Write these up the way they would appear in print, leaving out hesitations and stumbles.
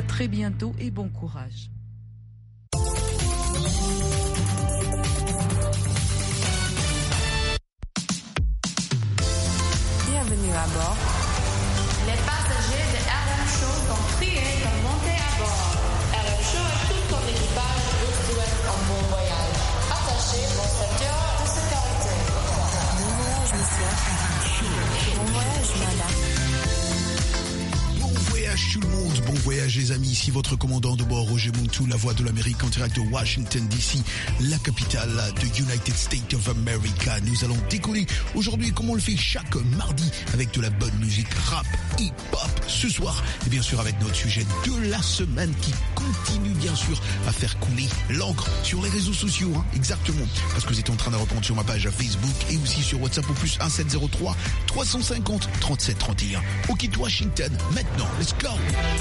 très bientôt et bon courage. Bienvenue à bord. Les passagers de RM Show sont priés de monter à bord. RM Show et tout son équipage vous souhaitent un bon voyage. Attachez vos ceintures de sécurité. Bon voyage, monsieur. Bon voyage, madame. Bon voyage tout le monde, bon voyage les amis, ici votre commandant de bord Roger Montou, la voix de l'Amérique en direct de Washington DC, la capitale de United States of America. Nous allons décoller aujourd'hui comme on le fait chaque mardi avec de la bonne musique rap, hip-hop. Ce soir, et bien sûr avec notre sujet de la semaine qui continue bien sûr à faire couler l'encre sur les réseaux sociaux, exactement, parce que vous êtes en train de répondre sur ma page Facebook et aussi sur WhatsApp au plus 1703 350 37 31. On quitte Washington maintenant, let's go.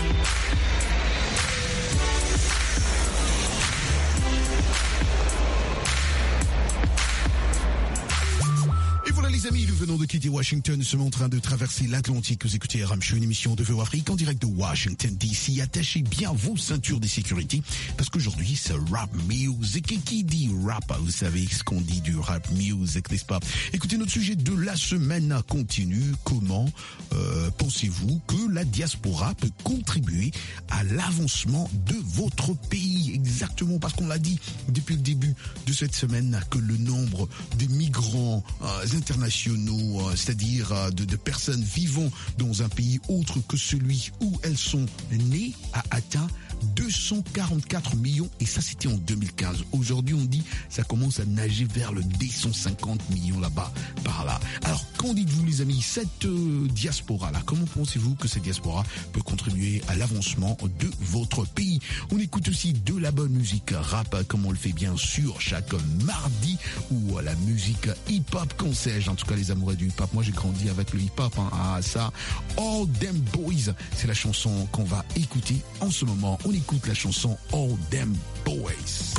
Les amis, nous venons de quitter Washington, nous sommes en train de traverser l'Atlantique. Vous écoutez RM Show, une émission de VO Afrique en direct de Washington DC. Attachez bien vos ceintures de sécurité parce qu'aujourd'hui c'est rap music. Et qui dit rap, vous savez ce qu'on dit du rap music, n'est-ce pas? Écoutez, notre sujet de la semaine continue. Comment pensez-vous que la diaspora peut contribuer à l'avancement de votre pays? Exactement, parce qu'on l'a dit depuis le début de cette semaine que le nombre de migrants internationaux, c'est-à-dire de personnes vivant dans un pays autre que celui où elles sont nées, a atteint 244 millions, et ça c'était en 2015. Aujourd'hui on dit ça commence à nager vers le 250 millions là-bas, par là. Alors qu'en dites-vous les amis, cette diaspora-là, comment pensez-vous que cette diaspora peut contribuer à l'avancement de votre pays? On écoute aussi de la bonne musique rap, comme on le fait bien sûr chaque mardi, ou la musique hip-hop, qu'on sais-je, en tout cas les amoureux du hip-hop. Moi j'ai grandi avec le hip-hop, ça, All Them Boys, c'est la chanson qu'on va écouter en ce moment. On écoute la chanson All Them Boys.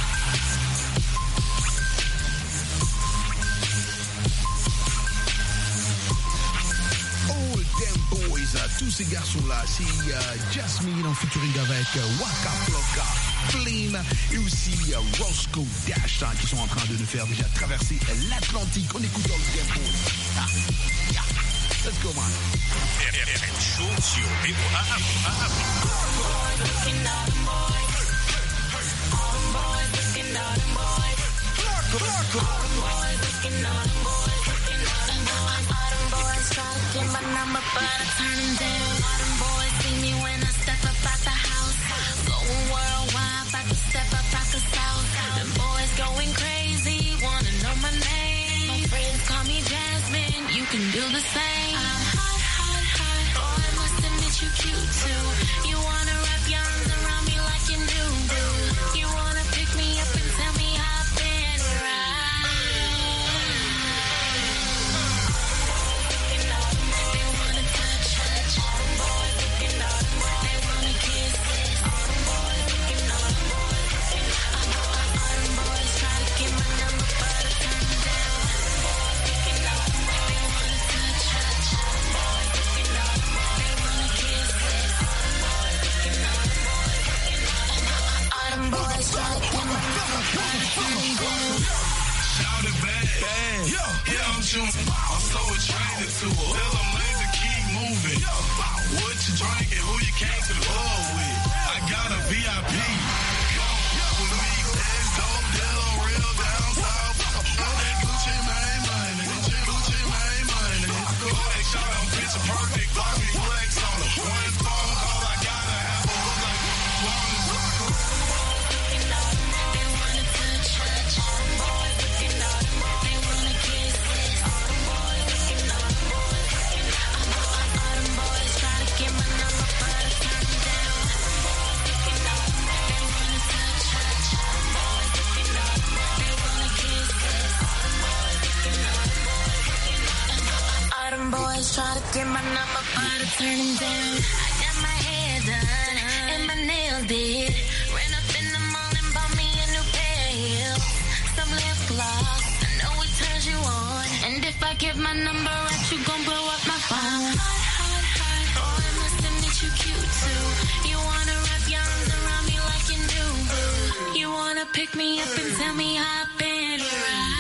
All Them Boys, tous ces garçons-là, c'est Jasmine en featuring avec Waka Flocka, Flynn et aussi Roscoe Dash, qui sont en train de nous faire déjà traverser l'Atlantique. On écoute All Them Boys. Let's go, man. Going crazy, wanna know my name. My friends call me Jasmine, you can do the same. I'm hot, hot, hot. Oh, I must admit you cute too. You wanna wrap your arms around me like you do. You wanna pick me up and tell me I've been right. They wanna touch, they wanna kiss. Get my number, but I turn it down. They wanna touch, they wanna kiss. All them boys try to get my number, but I turn it down. Shout it bad, yeah, I'm shooting. I'm so attracted to her. Tell them lazy, keep moving. What you drinking? Who you came to the club with? I got a VIP. With me, that's dope deal, real down south. That Gucci Mane money, Gucci Mane money. Go ahead, shout out, picture perfect, glossy flex on her. One phone call, I gotta have a look like They wanna touch, they wanna kiss. All them boys try to get my number, but I turn it down. They wanna touch, they wanna kiss. All them boys try to get my number, but I turn it down. I got my hair done and my nails did. Ran up in the mall and bought me a new pair of heels. Some lip gloss, I know it turns you on. And if I give my number out, you gon' blow up my phone. Hot, hot, hot. Oh, I must admit you cute too. You wanna pick me up and tell me how I've been right.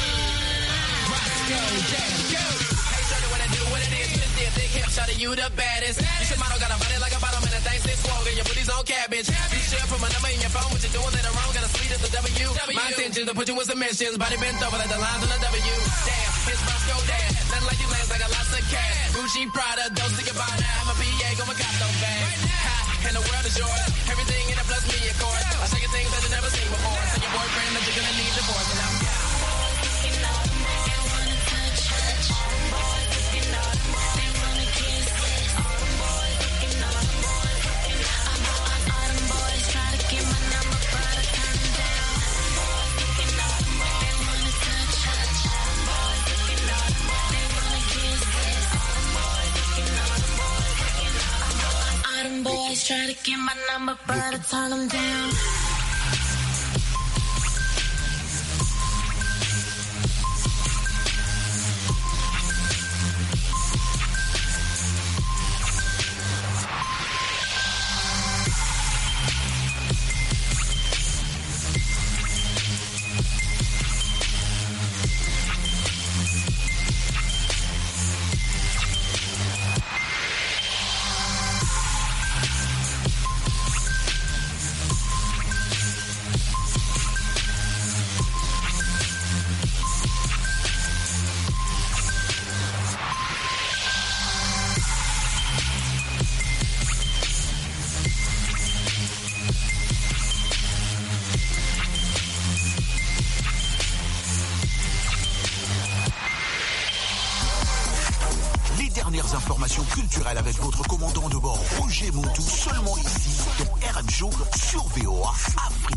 You the baddest. You should model, got a body like a bottom and a thing six swollen. Your booty's on cabbage. You should put my number in your phone. What you doing later wrong? Got a sweet as a W. My intention to put you in submissions. Body bent over like the lines on a W. Damn, his bumps go down. Nothing like you lands like a lots of cash. Gucci, Prada, don't think about it. I'm a PA, go my cop those bags. And the world is yours. Everything in it plus me, of course. I show you things that you never seen before. Tell your boyfriend that you're gonna need divorce. And I'm boys try to get my number, but I turn them down. Informations culturelles avec votre commandant de bord Roger Montou, seulement ici dans RM Show sur VOA Afrique.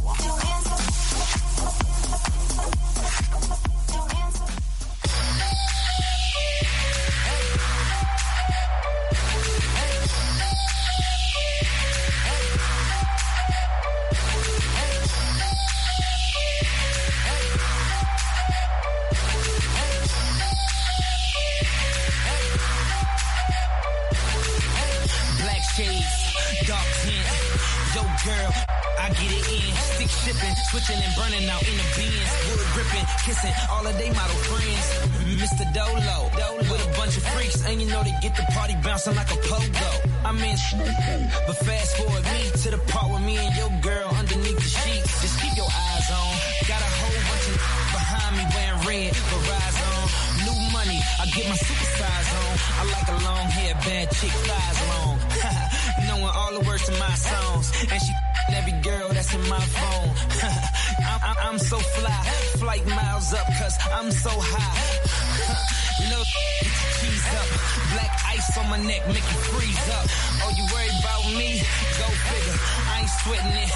Switching and burning out in the bins, wood gripping, kissing all of they model friends. Mr. Dolo, with a bunch of freaks, and you know they get the party bouncing like a pogo. I'm in but fast forward me to the part with me and your girl underneath the sheets. Just keep your eyes on. Got a whole bunch of behind me wearing red, Verizon. New money, I get my super size on. I like a long hair, bad chick, thighs long. Knowing all the words to my songs, and she every girl that's in my phone. I'm so fly, flight miles up, cause I'm so high. Look, cheese up, black ice on my neck, make you freeze up. Oh, you worried about me? Go figure, I ain't sweating it.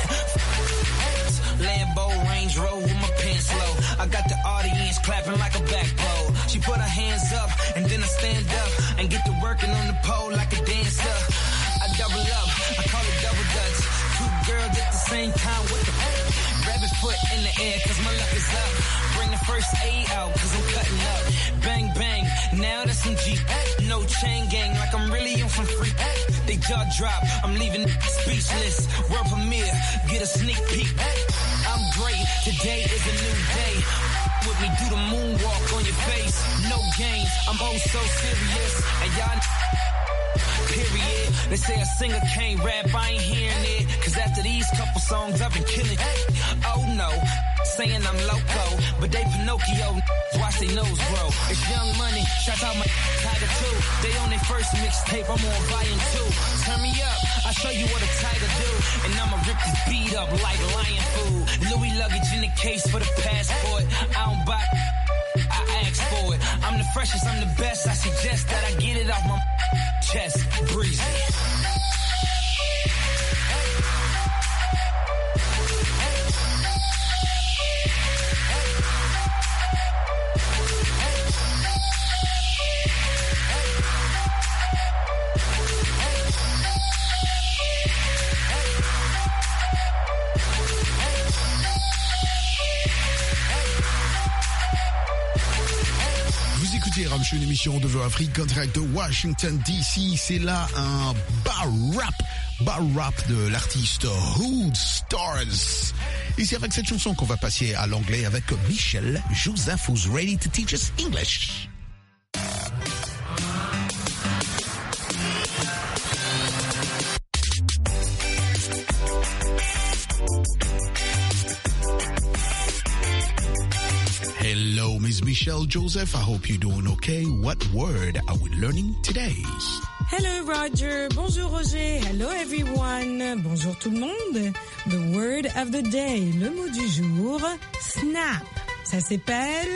Lambo, Range Rover with my pants low. I got the audience clapping like a back pole. She put her hands up, and then I stand up and get to working on the pole like a dancer. I double up, I call it double dutch. Two girls at the same time with the rabbit foot in the air, cause my luck is up. Bring the first aid out, cause I'm cutting up. Bang, bang, now that's some G. No chain gang, like I'm really on some free. They jaw drop, I'm leaving speechless. World premiere, get a sneak peek. I'm great, today is a new day. With me, do the moonwalk on your face. No games, I'm oh so serious. And y'all period. They say a singer can't rap, I ain't hearing it. Cause after these couple songs, I've been killing. Oh no, saying I'm loco. But they Pinocchio, watch they nose grow. It's Young Money, shout out my Tiger 2. They on their first mixtape, I'm on volume 2. Turn me up, I'll show you what a tiger do. And I'ma rip this beat up like lion food. Louis luggage in the case for the passport. I don't buy, I ask for it. I'm the freshest, I'm the best. I suggest that I get it off my chest. Breezy. Ramshu, une émission de VOA Afrique en direct de Washington DC. C'est là un bar rap bar rap de l'artiste Hood Stars. Et c'est avec cette chanson qu'on va passer à l'anglais avec Michel Joseph, who's ready to teach us English. Hello, Ms. Michelle Joseph. I hope you're doing okay. What word are we learning today? Hello, Roger. Bonjour, Roger. Hello, everyone. Bonjour, tout le monde. The word of the day. Le mot du jour, snap. Ça s'appelle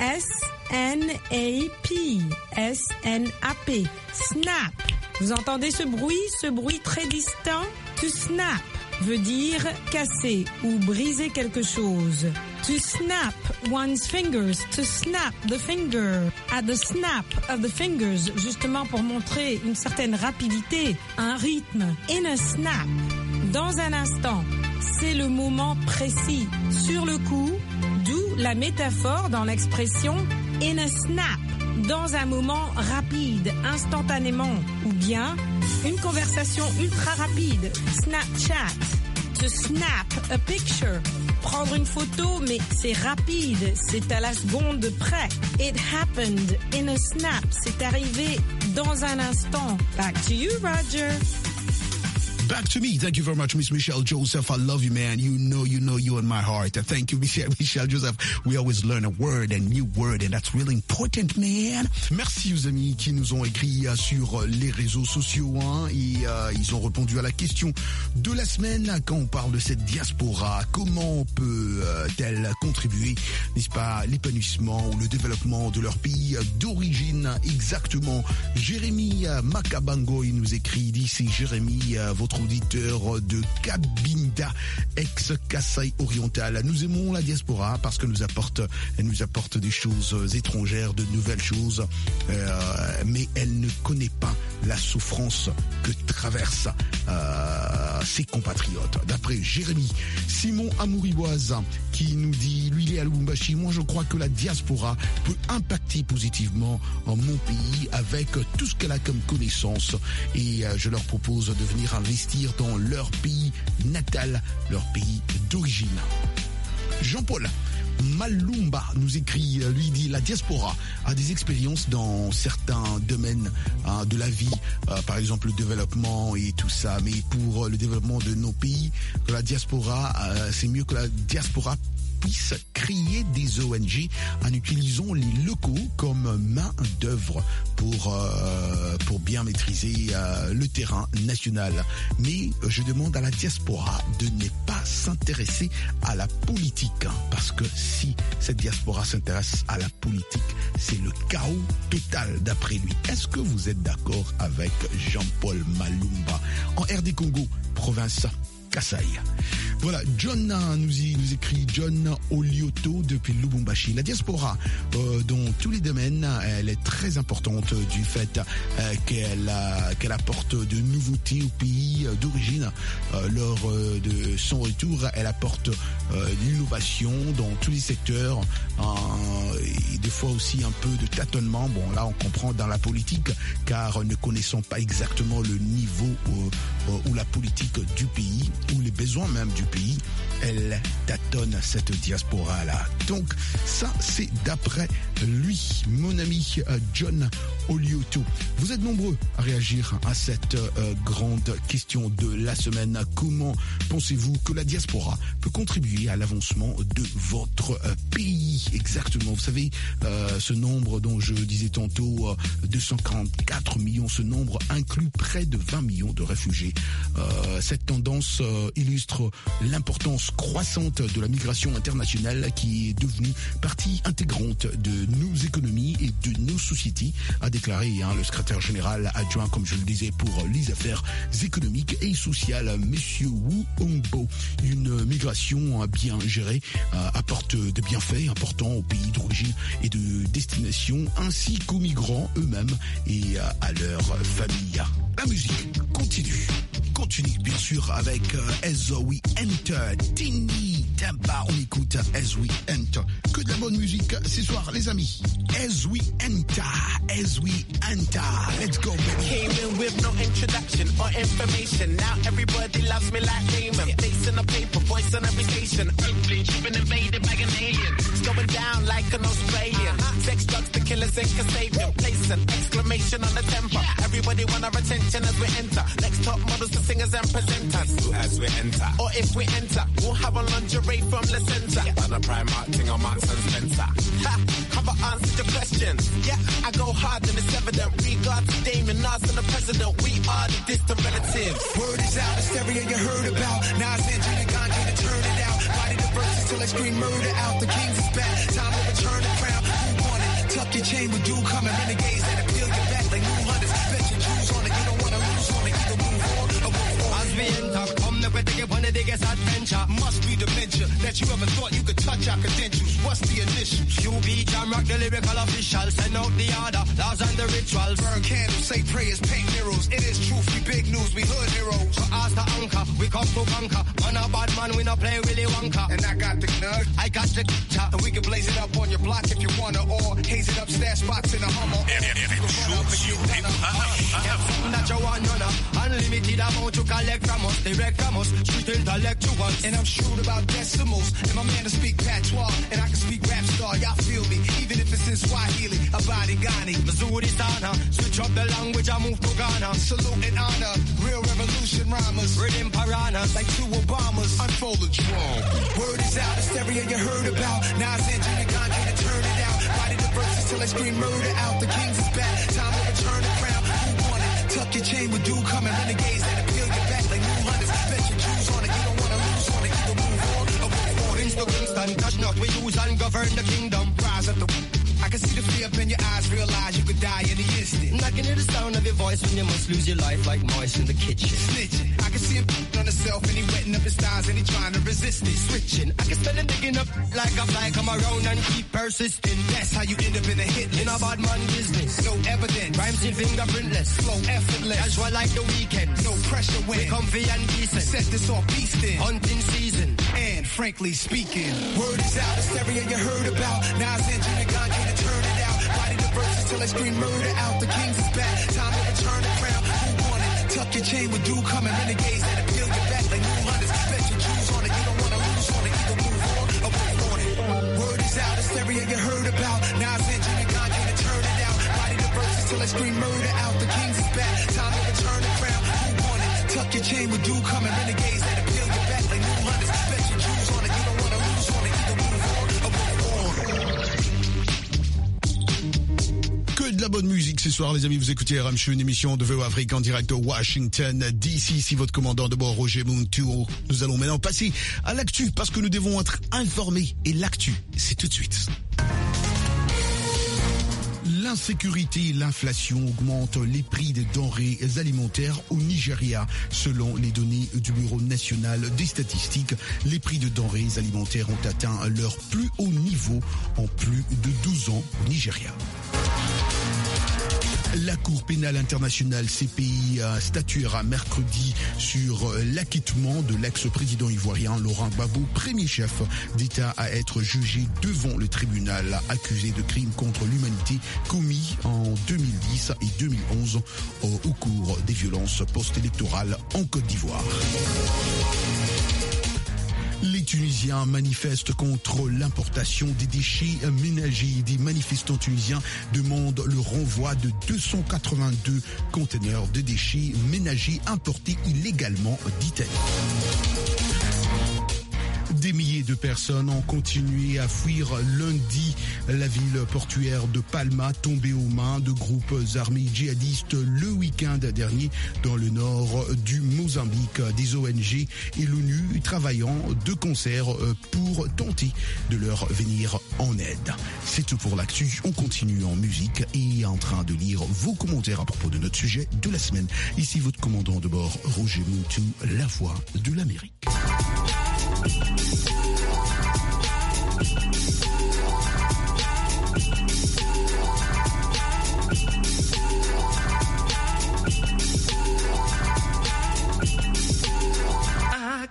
S-N-A-P. S-N-A-P. Snap. Vous entendez ce bruit très distant? To snap veut dire casser ou briser quelque chose. To snap one's fingers, to snap the finger. At the snap of the fingers, justement pour montrer une certaine rapidité, un rythme. In a snap, dans un instant, c'est le moment précis. Sur le coup, d'où la métaphore dans l'expression in a snap. Dans un moment rapide, instantanément, ou bien une conversation ultra rapide, Snapchat. To snap a picture, prendre une photo, mais c'est rapide, c'est à la seconde près. It happened in a snap, c'est arrivé dans un instant. Back to you, Roger. Back to me. Thank you very much, Miss Michelle Joseph. I love you, man. You know you in my heart. Thank you, Michelle Joseph. We always learn a word, a new word, and that's really important, man. Merci aux amis qui nous ont écrit sur les réseaux sociaux, hein, et ils ont répondu à la question de la semaine quand on parle de cette diaspora. Comment peut-elle contribuer, n'est-ce pas, à l'épanouissement ou le développement de leur pays d'origine exactement? Jérémy Makabango, il nous écrit, il dit, c'est Jérémy, votre auditeur de Cabinda, ex-Kasaï oriental. Nous aimons la diaspora parce que elle nous apporte des choses étrangères, de nouvelles choses, mais elle ne connaît pas la souffrance que traversent ses compatriotes. D'après Jérémy, Simon Amouriboise qui nous dit, lui il est à Lubumbashi, moi je crois que la diaspora peut impacter positivement mon pays avec tout ce qu'elle a comme connaissance, et je leur propose de venir investir dans leur pays natal, leur pays d'origine. Jean-Paul Malumba nous écrit, lui dit, la diaspora a des expériences dans certains domaines de la vie, par exemple le développement et tout ça, mais pour le développement de nos pays, que la diaspora, c'est mieux que la diaspora puisse créer des ONG en utilisant les locaux comme main d'œuvre pour bien maîtriser le terrain national. Mais je demande à la diaspora de ne pas s'intéresser à la politique, hein, parce que si cette diaspora s'intéresse à la politique, c'est le chaos total d'après lui. Est-ce que vous êtes d'accord avec Jean-Paul Malumba? En RD Congo, province Kasaï. Voilà, John nous écrit, John Olioto depuis Lubumbashi. La diaspora, dans tous les domaines, elle est très importante du fait qu'elle apporte de nouveautés au pays d'origine. Lors de son retour, elle apporte l'innovation dans tous les secteurs, et des fois aussi un peu de tâtonnement. Bon, là, on comprend dans la politique, car ne connaissant pas exactement le niveau ou la politique du pays, ou les besoins même du pays, elle tâtonne cette diaspora-là. Donc, ça, c'est d'après lui, mon ami John Olioto. Vous êtes nombreux à réagir à cette grande question de la semaine. Comment pensez-vous que la diaspora peut contribuer à l'avancement de votre pays? Exactement. Vous savez, ce nombre dont je disais tantôt, 244 millions, ce nombre inclut près de 20 millions de réfugiés. Cette tendance illustre l'importance croissante de la migration internationale qui est devenue partie intégrante de nos économies et de nos sociétés, a déclaré le secrétaire général adjoint, comme je le disais, pour les affaires économiques et sociales, Monsieur Wu Hongbo. Une migration bien gérée apporte des bienfaits importants aux pays d'origine et de destination, ainsi qu'aux migrants eux-mêmes et à leur famille. La musique continue. continue bien sûr avec As We Enter, Tini Tempa. On écoute As We Enter. Que de la bonne musique ce soir, les amis. As We Enter, As We Enter. Let's go, baby. Came in with no introduction or information. Now everybody loves me like Damon. Face in the paper, voice on every station. Earthly, been invaded by an alien. It's going down like an Australian. Sex, drugs, the killers in Kasabian. Place an exclamation on the temper. Everybody want our attention as we enter. Next top models, the singers and presenters. As we enter. Or if we enter, we'll have a lingerie from the center. On a Primark thing on Marks and Spencer. Ha, have I answered your question? Yeah, I go hard and it's evident. Regard to Damon, Nas and the president. We are the distant relatives. Word is out, the stereo you heard about. Nas and Junior Gandhi to turn it out. Body the verses till I scream murder out. The kings is back, time to return the crown. Who want it? Tuck your chain with dude coming. Renegades that appeal your back like new hunters. Bet your Jews on it, you don't wanna lose on it. Either move on or move on. As we enter, come the way to get one of the biggest adventure. Must be dementia that you ever thought you could touch our credentials. What's the initials? QB Jam Rock, the lyrical official. Send out the order, laws and the rituals. Burn candles, say prayers, paint mirrors. It is truth, we big news, we hood heroes. So ask the anchor, we come to conquer. Man a bad man, we no play Willy Wonka. And I got the nut, I got the chat. and we can blaze it up on your block if you wanna, or haze it up, stash spots in a Hummer. That you want, you know. Unlimited amount you collect from us, direct from us, street intellectuals. And I'm shrewd about decimals, and my man to speak patois, and I can speak rap star, y'all feel me, even if it's in Swahili, Abadi Ghani, Missouri Sana, switch up the language, I move to Ghana. Salute and honor, real revolution rhymers, Rhythm piranhas, like two Obamas, Unfold the drum. Word is out, the stereo you heard about, Nas and Junior Gandhi to turn it out, body the verses till I scream murder out, the kings is back, time to return the crown, who want it? Tuck your chain with dude coming, renegades that appeal your back like new hunters, bet your Jews on it, you don't wanna lose on it, either move on or move on. Prince to Kingston, cash not we use and govern the kingdom. Rise up the I can see the fear up in your eyes, realize you could die in the instant. I can hear the sound of your voice when you must lose your life like mice in the kitchen. Snitching, I can see him on himself and he wetting up his thighs and he trying to resist it. Switching, I can smell him digging up like a fly, come around and keep persisting. That's how you end up in a hit list. In a bad man business, no evidence, rhymes in fingerprintless, flow effortless, casual like the weekend, no pressure when we comfy and decent. Set this off beastin', hunting season, and frankly speaking, word is out, the stereo you heard about, Nas and Junior Gandhi to turn it out, body the verses till I scream murder out, the kings is back, time to return the crown, who want it? Tuck your chain with dude coming, renegades that appeal your back like new hunters, bet your Jews on it, you don't wanna lose on it, either move on or move on it. Word is out, the stereo you heard about, Nas and Junior Gandhi to turn it out, body the verses till I scream murder out, the kings is back, time to return the crown, who want it? Tuck your chain with dude coming, renegades that appeal your back like new hunters, bet your Jews on it, you don't wanna lose on it, either move on or move on. Que de la bonne musique ce soir, les amis. Vous écoutez RM Show, une émission de VO Afrique en direct de Washington DC. Si votre commandant de bord, Roger Muntu, nous allons maintenant passer à l'actu parce que nous devons être informés. Et l'actu, c'est tout de suite. L'insécurité et l'inflation augmentent les prix des denrées alimentaires au Nigeria. Selon les données du Bureau national des statistiques, les prix de denrées alimentaires ont atteint leur plus haut niveau en plus de 12 ans au Nigeria. La Cour pénale internationale CPI statuera mercredi sur l'acquittement de l'ex-président ivoirien Laurent Gbagbo, premier chef d'État à être jugé devant le tribunal accusé de crimes contre l'humanité commis en 2010 et 2011 au cours des violences post-électorales en Côte d'Ivoire. Les Tunisiens manifestent contre l'importation des déchets ménagers. Des manifestants tunisiens demandent le renvoi de 282 conteneurs de déchets ménagers importés illégalement d'Italie. Des milliers de personnes ont continué à fuir lundi la ville portuaire de Palma, tombée aux mains de groupes armés djihadistes le week-end dernier dans le nord du Mozambique. Des ONG et l'ONU travaillant de concert pour tenter de leur venir en aide. C'est tout pour l'actu. On continue en musique et en train de lire vos commentaires à propos de notre sujet de la semaine. Ici votre commandant de bord, Roger Muntu, la voix de l'Amérique.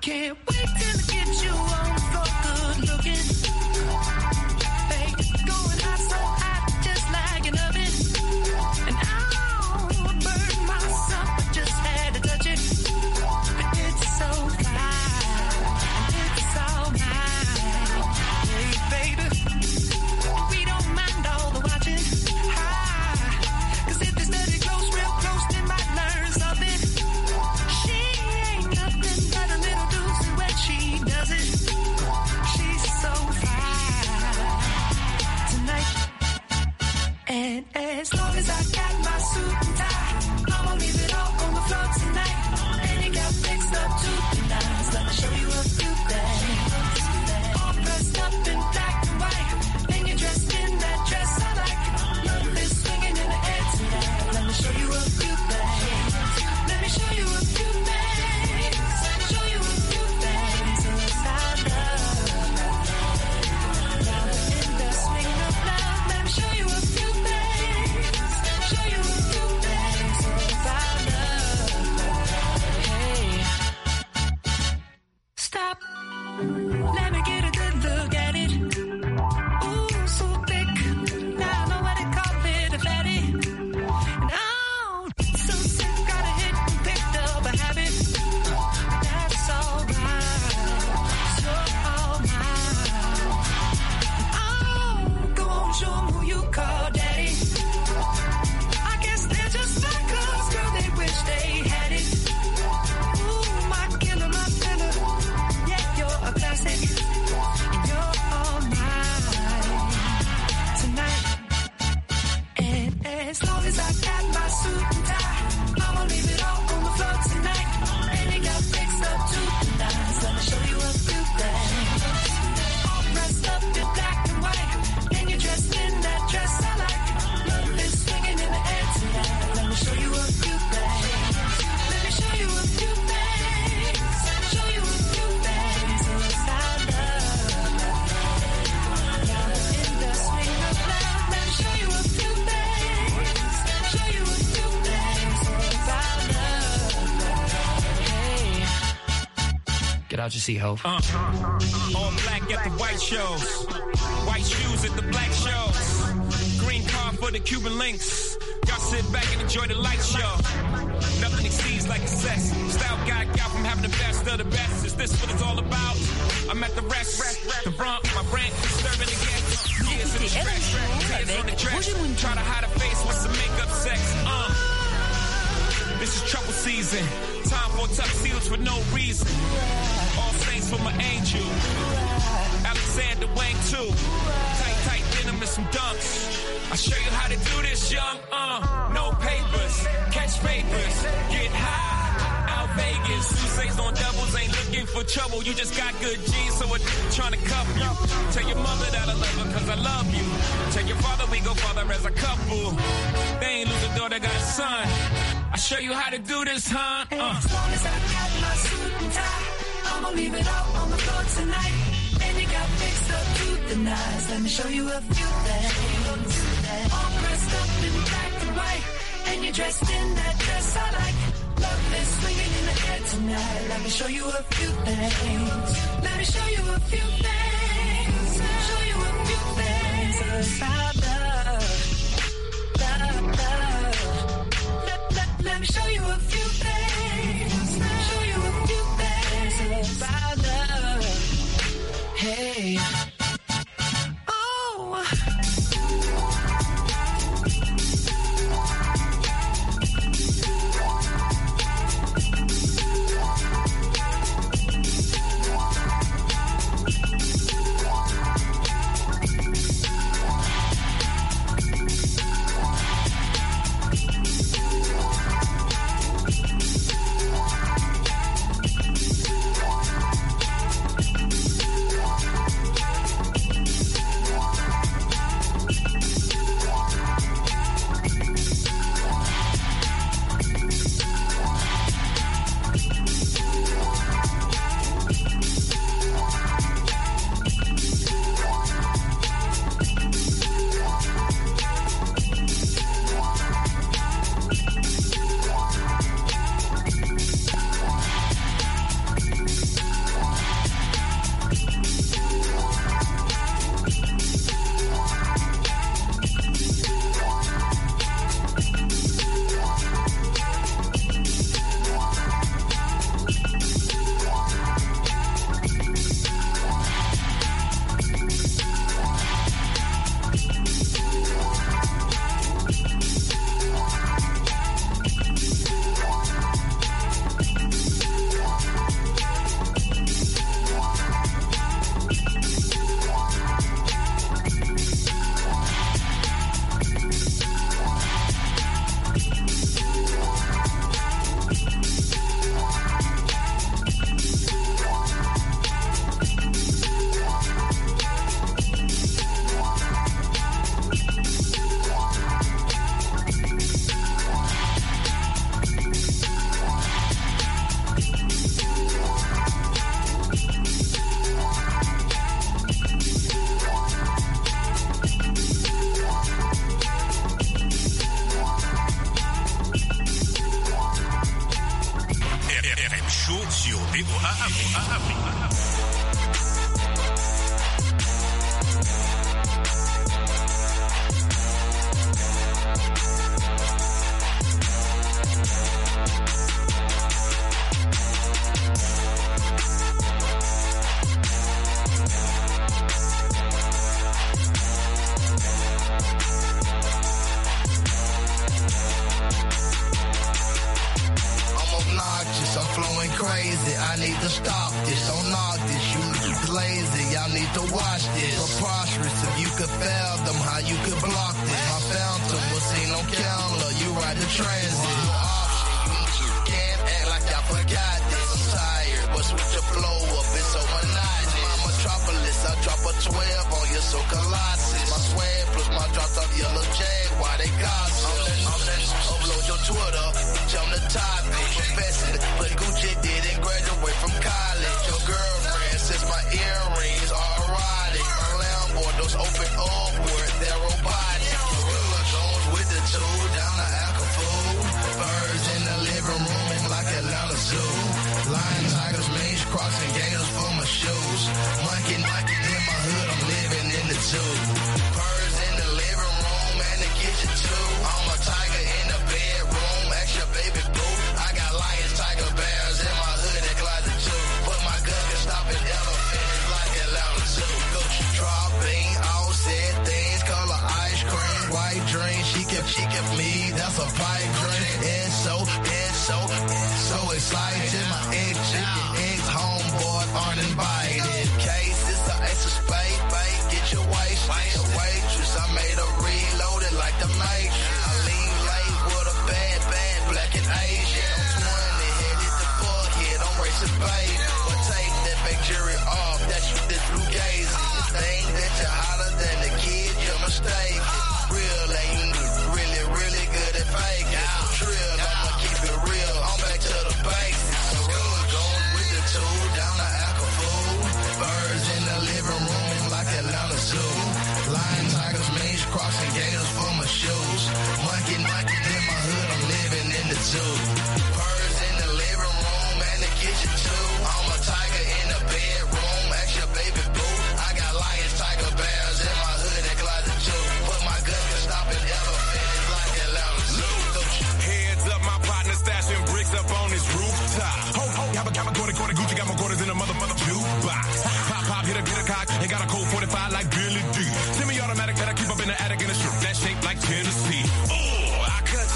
can't wait till I get you on the floor, good looking. Hey, going hot, so hot, just like an oven. And I'll burn myself, I just had to touch it. But it's so fine, it's all mine. Hey, baby, we don't mind all the watching. Cause if they study close, real close, they might learn something. She ain't nothing but a little doozy when she does it. She's so fine tonight. And as long as I got my suit and tie, I'ma leave it all on the floor tonight. And it got fixed up to the nines. Let me show you a few things. All dressed up in black and white, and you're dressed in that dress I like. Love is swinging in the air tonight. Let me show you a few things. Let me show you a few things. Show you a few things inside love. Now in the swing of love, let me show you a few things. Show you a few things inside love. Hey, stop. Let me get a good look at it. Ooh, so thick. Now I know what they call it, a fatty. And oh, so sick, got a hit and picked up a habit. That's all right, so all mine. Oh, go on, show 'em who you call daddy. I guess they're just like us, girl, they wish they had it. Ooh, my killer, my filler. Yeah, you're a classic. And you're all mine tonight. And as long as I got my suit and tie, I'ma leave it all on the floor tonight. And it got fixed up to the nines. Let me show you a few things. All dressed up in black and white, and you're dressed in that dress I like. Love is swinging in the air tonight. Let me show you a few things. Let me show you a few things. Show you a few things inside love. Now in the swing of love, let me show you a few things. Show you a few things inside love. Hey, Get out your seat, ho. All black at the white shows. White shoes at the black shows. Green car for the Cuban links. Y'all sit back and enjoy the light show. Nothing exceeds like excess. Style got from having the best of the best. Is this what it's all about? I'm at the rest. The front, my brand disturbing again. Years in the stress. Tears on the dress. Try to hide a face with some makeup sex. This is trouble season. Time for tuxedos for no reason. All saints for my angel. Alexander Wang too. Tight denim and some dunks. I'll show you how to do this, young. No papers, catch papers, get high. Out Vegas, Sousa's on doubles, ain't looking for trouble. You just got good genes, so we're trying to cuff you. Tell your mother that I love her, cause I love you. Tell your father we go father as a couple. They ain't lose a daughter, got a son. I'll show you how to do this, huh? As long as I got my suit and tie, I'ma leave it all on the floor tonight. And you got fixed up to the nines. Let me show you a few things. All dressed up in black and white, and you're dressed in that dress I like. Love is swinging in the air tonight. Let me show you a few things. Let me show you a few things. Show you a few things about love, love, love. Let me show you a few things. Show you a few things about love. Hey. Oh. crazy. I need to stop this. Don't knock this. You lazy. Y'all need to watch this. Preposterous. If you could fathom how you could block this. My fountain was seen on camera. You ride the transit. No option. You can't act like y'all forgot this. I'm tired. But switch your flow up. It's so monotonous. My metropolis. I drop a 12 on you, so colossus. My swag plus my dropped off yellow jag. Why they gossip? Upload your Twitter. Jump the topic. Professing. But Gucci didn't graduate from college. Your girlfriend says my earrings are erotic. My Lambo, those open upward, they're robotic. Gorilla Jones with the two down the Alcafoo. Birds in the living room and like Atlanta Zoo. Lion, tigers, mange, crossing gators for my shoes. Monkey in my hood, I'm living in the zoo. Birds in the living room and the kitchen too. I'm a tiger in the bedroom, extra baby boo. I got lions, tiger, bears in my hood and closet too. But my gun can stop an elephant, it's like Atlanta Zoo. Gucci dropping, all said things, color ice cream, white dream. She kept me, that's a pipe dream. And so excited. My ex homeboy aren't invited. Case is an ace of spade, babe. Get your waist, a waitress. I made her reload it like the Matrix. I lean late with a bad black and Asian. I'm 20, headed to forehead, I'm racing baby. But take that big jury off, that you this blue gazing. Think that you're hotter than the kid, you're mistaken. Real ain't really good at faking. Trill, I'ma keep it real, I'm back to the basics. Going with the two down the Alcafoo. Birds in the living room and like Atlanta Zoo. Lion, tigers, mange, crossing gators for my shoes. Monkey in my hood, I'm living in the zoo. Birds in the living room and the kitchen too. I'm a tiger in the bedroom, extra baby boo. I got lions, tiger, bears in my hood and closet too. But my gun can stop an elephant, it's like Atlanta Zoo. Heads up, my partner stashing bricks up on his rooftop. Got my quarter Gucci, got my quarters in a mother jukebox. Pop, hit a cock, and got a cold 45 like Billy D. Semi-automatic that I keep up in the attic in a strip that shaped like Tennessee. Oh, I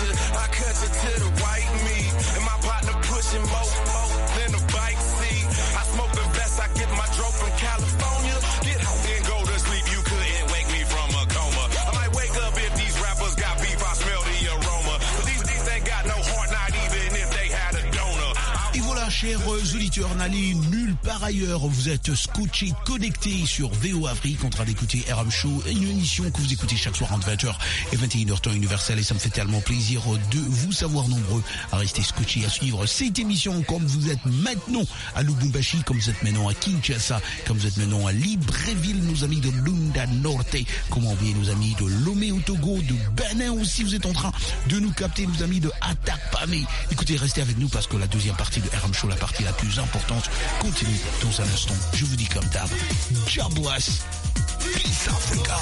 cut you to the white meat, and my partner pushing more than a bike seat. I smoke the best, I get my dope from California. Get home, then go to sleep. You couldn't wake me from a coma. I might wake up if these rappers got beef. I smell the aroma, but these ain't got no heart, not even if they had a donor. Et voilà, chers auditeurs, n'allez nulle part ailleurs. Vous êtes scotchés, connectés sur VO Afrique, en train d'écouter RM Show, une émission que vous écoutez chaque soir entre 20h et 21h temps universel. Et ça me fait tellement plaisir de vous savoir nombreux à rester scotchés, à suivre cette émission comme vous êtes maintenant à Lubumbashi, comme vous êtes maintenant à Kinshasa, comme vous êtes maintenant à Libreville, nos amis de Lunda Norte, comment oublier nos amis de Lomé au Togo, de Benin aussi. Vous êtes en train de nous capter, nos amis de Atakpamé. Écoutez, restez avec nous parce que la deuxième partie de RM Show, la partie la plus importante, continue dans un instant. Je vous dis comme d'hab, God bless, peace Africa.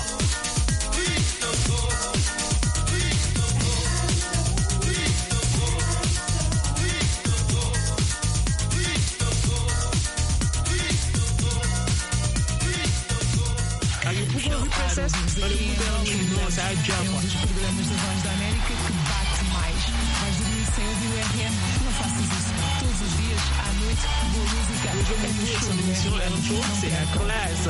Dos programas da Voz da América que bate mais. Vais dormir sem ouvir o RM? Não faças isso. Todos os dias, à noite, boa música. C'est la classe.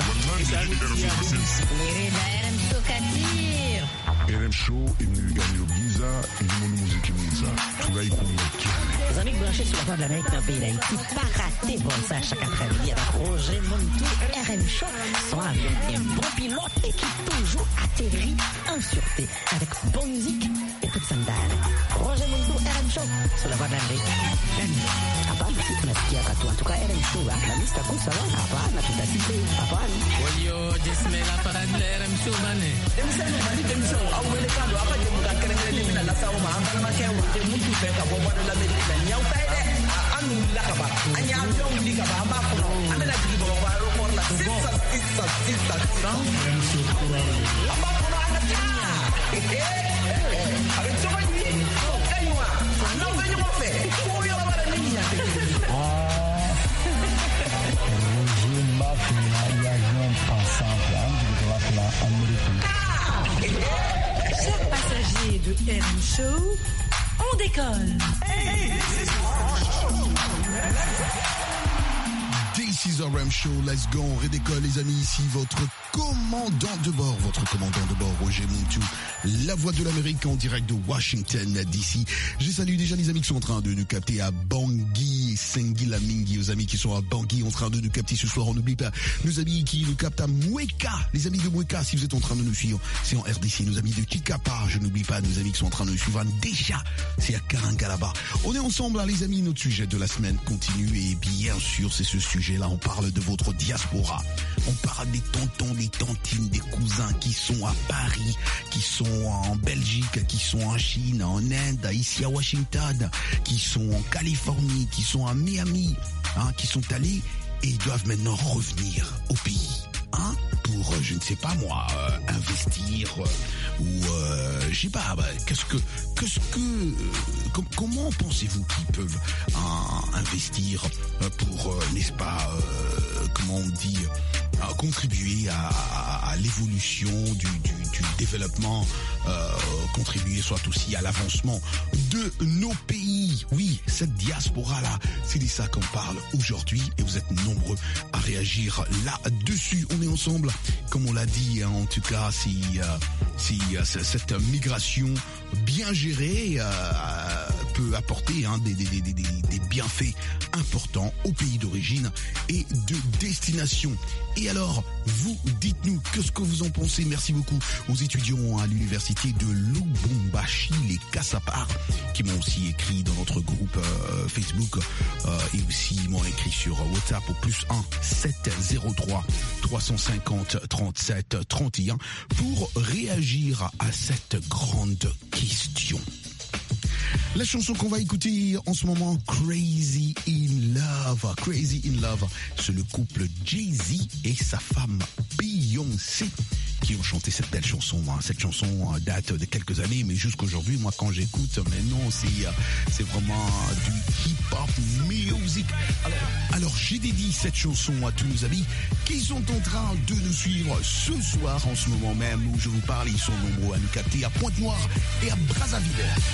RM Show imeniganiro bwiza irimo n'umuziki mwiza turayikunda. Les amis branchés sur la Voix de l'Amérique dans le pays d'Haïti, pas rater bon ça chaque après-midi avec Roger Montou, RM Show, sont avec un bon pilote et qui toujours atterrit en sûreté avec bonne musique et toute sandale. Roger Montou, RM Show, sur la Voix de l'Amérique. Hapana, si tunasikia katu, en tout cas RM Show, la lista kusa wa, hapana, tutasikia, hapana. Oyo, jesmela para RM Show, mane. Demisano, mani demisano, au wele kando, apa jemuka kerengele dimina la sauma, hangana makewa, jemutu peka, boba de la Amérique, nyau taide, Chers passagers de RM Show, on décolle. This is RM Show, let's go, on redécolle les amis, ici votre commandant de bord, Roger Montou, la voix de l'Amérique en direct de Washington DC. Je salue déjà les amis qui sont en train de nous capter à Bangui, Sengilamingi, aux amis qui sont à Bangui en train de nous capter ce soir. On n'oublie pas nos amis qui nous captent à Mweka, les amis de Mweka, si vous êtes en train de nous suivre, c'est en RDC. Nos amis de Chikapa, je n'oublie pas nos amis qui sont en train de nous suivre à Ndesha, c'est à Karanga là-bas. On est ensemble là les amis, notre sujet de la semaine continue et bien sûr c'est ce sujet-là, on parle de votre diaspora. On parle des tontons, des tantines, des cousins qui sont à Paris, qui sont en Belgique, qui sont en Chine, en Inde, ici à Washington, qui sont en Californie, qui sont à Miami, qui sont allés et ils doivent maintenant revenir au pays. Pour, je ne sais pas moi, investir ou je sais pas, comment pensez-vous qu'ils peuvent investir pour, n'est-ce pas, comment on dit, contribuer à l'évolution du développement, contribuer soit aussi à l'avancement de nos pays. Oui, cette diaspora-là, c'est de ça qu'on parle aujourd'hui et vous êtes nombreux à réagir là-dessus. On est ensemble, comme on l'a dit, en tout cas, si cette migration bien gérée peut apporter des bienfaits importants au pays d'origine et de destination. Et alors, vous, dites-nous, qu'est-ce que vous en pensez? Merci beaucoup aux étudiants à l'université de Lubumbashi, les Kassapar, qui m'ont aussi écrit dans notre groupe Facebook et aussi m'ont écrit sur WhatsApp au +1 703 350 37 31 pour réagir à cette grande question. La chanson qu'on va écouter en ce moment, Crazy in Love. Crazy in Love, c'est le couple Jay-Z et sa femme Beyoncé qui ont chanté cette belle chanson. Cette chanson date de quelques années, mais jusqu'aujourd'hui, moi, quand j'écoute, maintenant, c'est vraiment du hip-hop music. Alors, j'ai dédié cette chanson à tous nos amis qui sont en train de nous suivre ce soir, en ce moment même où je vous parle. Ils sont nombreux à nous capter à Pointe-Noire et à Brazzaville.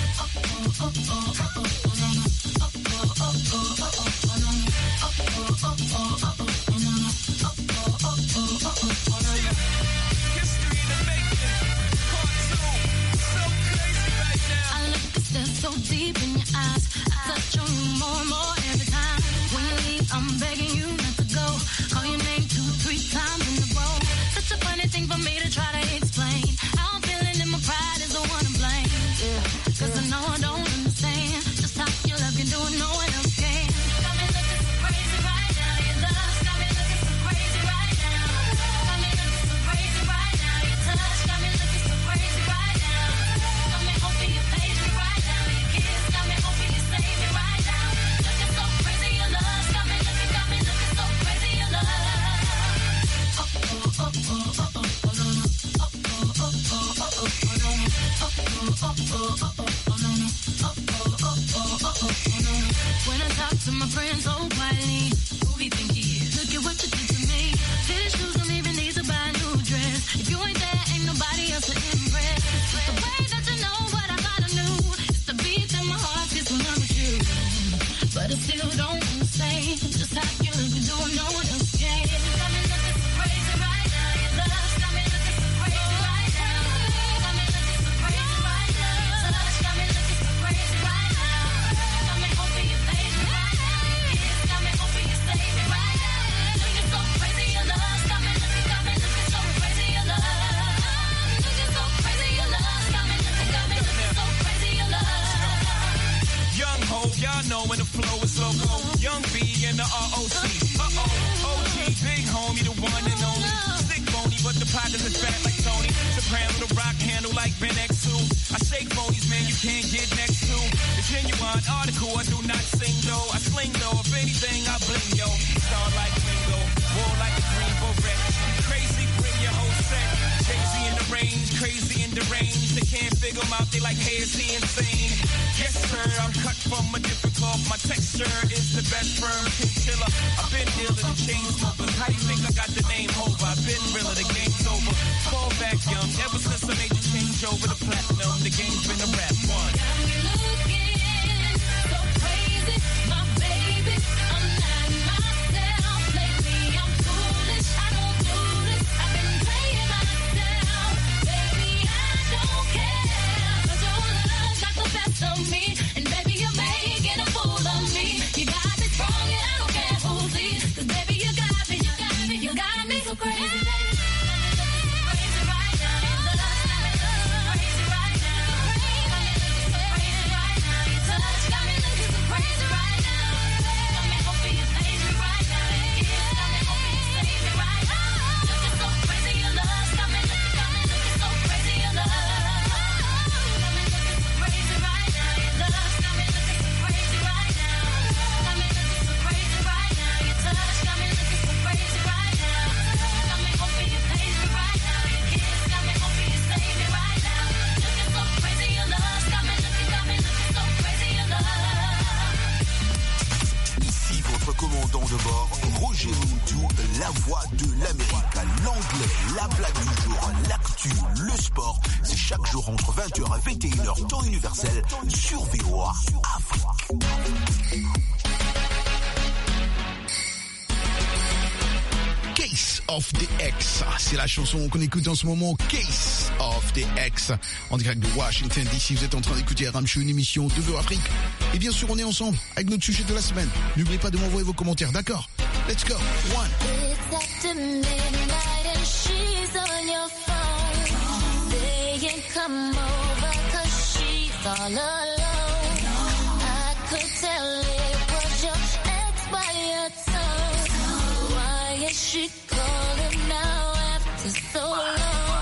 So deep in your eyes, I touch on you more and more every time. When you leave, I'm begging you not to go. Call your name 2-3 times in a row. Such a funny thing for me to try to explain. How I'm feeling and my pride is the one to blame. Yeah, 'cause I know I don't understand just how your love can do it, no one else can. Got me looking so crazy right now. Your love got me looking so crazy right now. Got me looking so crazy right now. Your touch got me looking so crazy right now. Got me hoping you page me right now. Got me hoping you save me right now. Looking so crazy, your love got me looking so crazy, your love. When I talk to my friends so quietly, who we think he is? Look at what you did to me. His shoes don't even need to buy a new dress. If you ain't there, ain't nobody else to impress. It's the way that you know what I gotta do. It's the beat in my heart gets when I'm with you. But I still don't understand just how you look and do no one else can. Got me looking so crazy right now. Your love got me looking so crazy right now. Got me looking so crazy right now. Your touch got me looking so crazy right now. Got me hoping you page me right now. Your kiss got me hoping you save me right now. Looking so crazy, your love got me looking so crazy, your love. Looking so crazy, your love got me looking so crazy, your love. Young Hope, y'all know when the flow is loco. Young B and the ROC. OG, big homie, the one and only. Sick bony, but the pockets is fat like Tony. Soprano, the rock handle like Ben X2. I shake phonies, man, you can't get next to. The genuine article, I do not sing though. I sling though, if anything, I bling yo. Star like Ringo, war like a green beret. Crazy, bring your whole set. Crazy in the range, crazy in the range. They can't figure him out, they like, hey, is he insane? Yes, sir, I'm cut from a different cloth. My texture is the best firm chinchilla. I've been dealing with chain smokers. How do you think I got the name over? I've been realer, the game's over. Fall back young, ever since I made the change over the platinum, the game's been a rap one. Commandant de bord, Roger Muntou, la voix de l'Amérique, l'anglais, la blague du jour, l'actu, le sport, c'est chaque jour entre 20h et 21h, temps universel, sur VOA Afrique. Case of the X, c'est la chanson qu'on écoute en ce moment, Case of the X, en direct de Washington DC. Vous êtes en train d'écouter RM Show, une émission de VOA Afrique. Et bien sûr, on est ensemble avec notre sujet de la semaine. N'oubliez pas de m'envoyer vos commentaires, d'accord? Let's go, one. It's after midnight and she's on your phone, saying come over 'cause she's all alone. I could tell it was your ex by your tone. Why is she calling now after so long?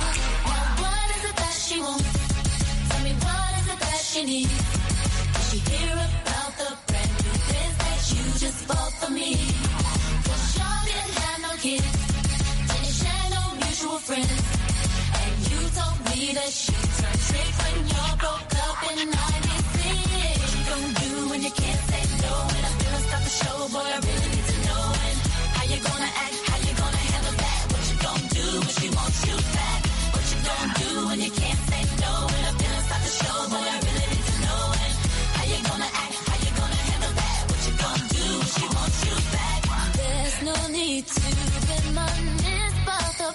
Now what is it that she wants? Tell me what is it that she needs? Did she hear about the brand new biz that you just bought for me? Cause y'all didn't have no kids, didn't share no mutual friends, and you told me that she turned tricks when y'all broke up in 96. What you gonna do when you can't say no? And I feel stop the show, boy, I really need to know. And how you gonna act, how you gonna handle that? What you gonna do when she wants you back? What you gonna do when you can't say no? And I feel stop the show, boy, I really need to know. And how you gonna act, how you gonna handle that? What you gonna do when she wants you back? There's no need to reminisce about the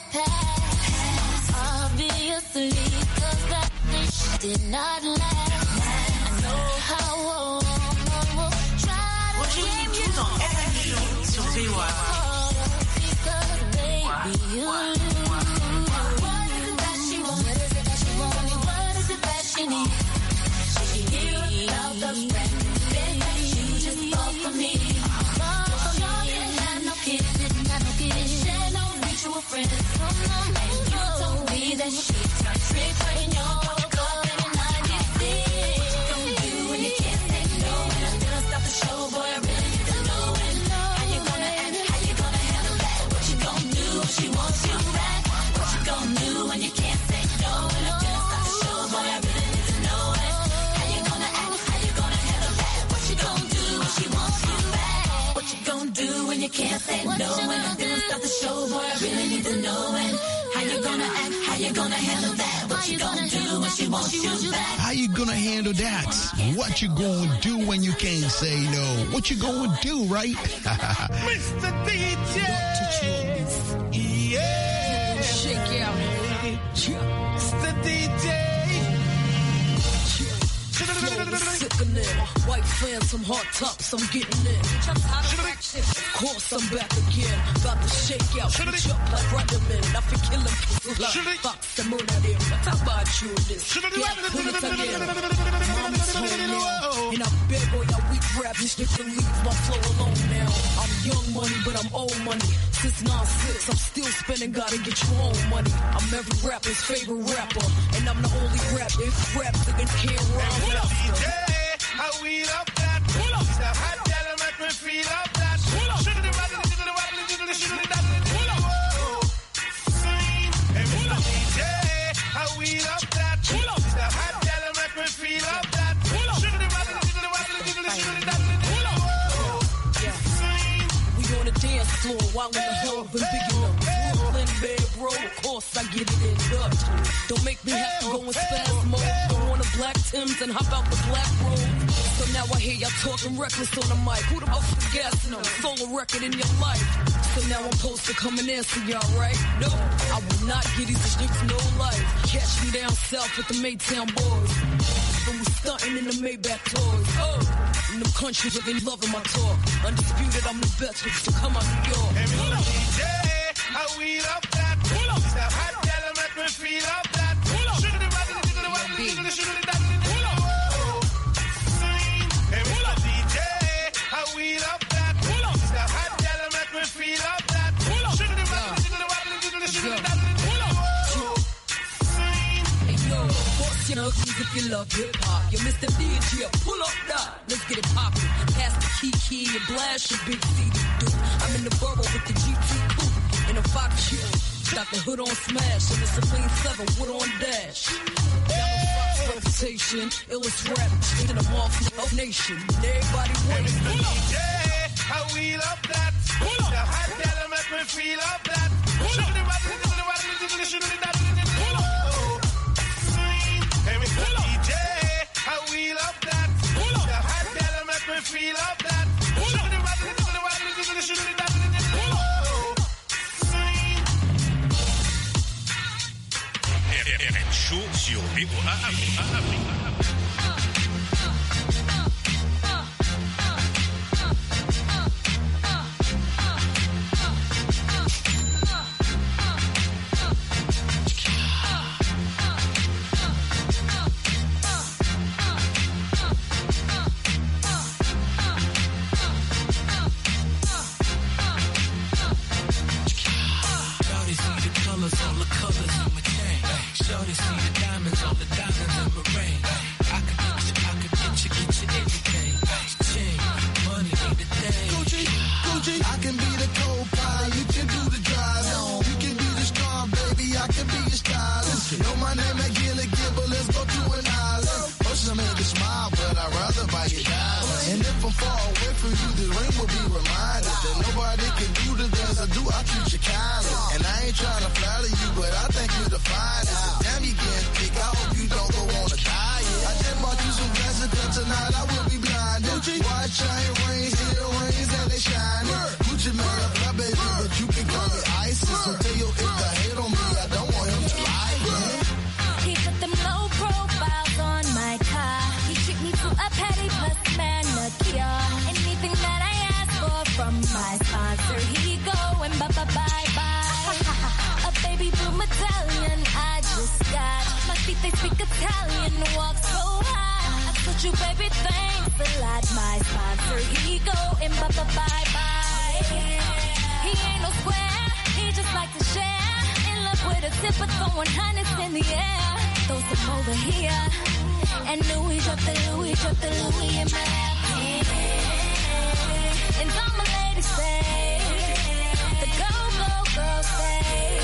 past, obviously, 'cause that wish did not last. I know how a woman will try to blame you dans RM Show sur VOA. because baby you lose. What is it that she wants? What is it that she wants? What is it that she needs? Should she hear about the brand new biz that you just bought for me? Cause y'all didn't have no kids, didn't share no mutual friends, and you told me that she turned tricks when y'all broke up in 96. What you gonna do when you can't say no? And I feel stop the show, boy, I really need to know. And how you gonna act, how you gonna handle that? What you gonna do when she wants you back? What you gonna do when you can't say no? And I feel stop the show, boy, I really need to know. And how you gonna act, how you gonna handle that? What you gonna do when she wants you back? What you gonna do when you can't say no? And I feel stop the show, boy, I really need to know. And how you gonna act, how you gonna handle that? What you gonna do when she wants you back? How you gonna handle that? What you gonna do when you can't say no? What you gonna do, right? Mr. DJ. Yeah. Shake out. Mr. DJ. Sickening, white phantom, hard tops, I'm getting in. Of course I'm back again, about to shake out, switch up like Rudderman. I feel killing people like Fox and Moon at him. Talk about you this, yeah, pull it again. Mom's home, and I beg all y'all weak rappers, you can leave my flow alone now. I'm young money, but I'm old money. Since 9-6, I'm still spending, gotta get your own money. I'm every rapper's favorite rapper, and I'm the only rapper. Rap nigga can't rhyme. DJ, how we love that. Pull up. The hot girl make me feel up that. Pull up. Sugar the waddle, sugar the waddle, sugar the sugar the daddle. Pull up. Sing. Hey, Mr. DJ, how we love that. Pull up. The hot girl make me feel up that. Pull up. Sugar the waddle, sugar the waddle, sugar the sugar the daddle. Pull up. Sing. We on the dance floor while in the hub and big enough. Brooklyn, bad bro, of course I get it in Dutch. Don't make me have to go in spasm mode. Don't want a black Timbs and hop out the black road. So now I hear y'all talking reckless on the mic. Who the fuck is gassing on? Solo record in your life. So now I'm supposed to come and answer y'all, right? No, I will not get these streets no life. Catch me down south with the Maytown boys. When we stunting in the Maybach toys. Oh, in them countries where they loving my talk. Undisputed, I'm the best, so come out New York. Hey, Mr. DJ, how we love that. Pull up. The hot girl make me feel up that. Pull up. Sugar the waddle, sugar the waddle, sugar the sugar the daddle. Pull up. Sing. Hey, Mr. DJ, how we love that. Pull up. The hot girl make me feel up that. Pull up. Sugar the waddle, sugar the waddle, sugar the sugar the daddle. Pull up. Sing. Hey yo, what's your knees if you love hip hop? You Mr. DJ, pull up that. Let's get it poppin'. Pass the key and blast your big CD dude. I'm in the borough with the GT coupe in a Fox chill. Got the hood on smash and the Supreme 7 wood on dash. Got a Fox reputation, illest rap in the Mall Nation. And everybody wins. Pull up. Yeah, how we love that. Pull up. The hot girl make me feel up that. Pull up. The waddle, the waddle, the sugar the daddle. Pull up. Sing. Hey, Mr. DJ, how we love that. Pull up. The hot girl make me feel up that. Pull up. The waddle, the waddle, the sugar the daddle. Pull up. RM Show sur VOA Afrique. Shorty see the diamonds, all the diamonds in my ring. I could get you anything. Ching, money ain't the thing. Gucci, I can be the co-pilot, you can do the drive. You can be the star, baby, I can be your stylist. Know my name, like Gilly Gibble, let's go to an island. Most of them make you smile, but I'd rather buy your diamonds. And if I'm far away from you, the ring will be reminded that nobody can do the things I do, I treat you kindly. And I ain't trying to flatter you, but I think you're the finest. Damn, you getting thick, I hope you don't go on a diet. I just bought you some glasses, cause tonight I will be blinded. Watch chain rings, earrings, and they shining. Gucci made up my baby, but you can call me ISIS. So tell your if I hate on me, I don't want him to lie. He put them low profiles on my car. He treat me to a petty plus manicure. Anything that I ask for from my sponsor, he go and bye-bye. A baby blue medallion I just got. My feet, they speak Italian, walk so high. I told you, baby, thanks a lot. My sponsor, he go and bye-bye. He ain't no square, he just like to share. In love with a tip of throwing hundreds in the air. Throw some over here. And Louis drop the Louis in my lap. And all my ladies say, the go girls say,